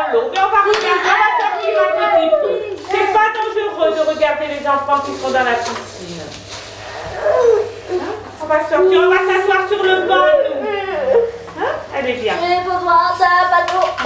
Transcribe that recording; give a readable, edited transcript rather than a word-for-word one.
dans l'eau. Mais on va regarder, on va sortir un petit peu. C'est pas dangereux de regarder les enfants qui sont dans la piscine. On va sortir, on va s'asseoir sur le banc, nous. Hein? Allez, viens. J'ai besoin d'un bateau.